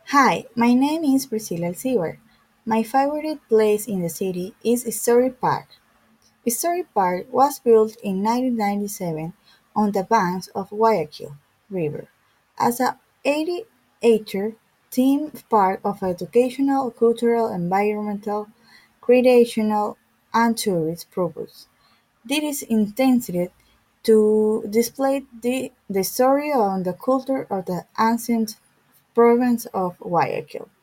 Hi, my name is Priscilla Alcivar. My favorite place in the city is Story Park. Story Park was built in 1997 on the banks of Guayaquil River as a 80-acre theme park of educational, cultural, environmental, recreational, and tourist purposes. This is intended to display the story and the culture of the ancient province of Guayaquil.